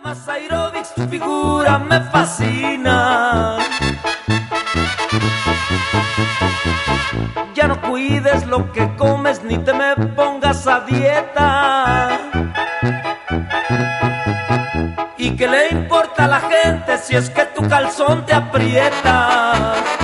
Más aerobics, tu figura me fascina. Ya no cuides lo que comes ni te me pongas a dieta. ¿Y qué le importa a la gente si es que tu calzón te aprieta?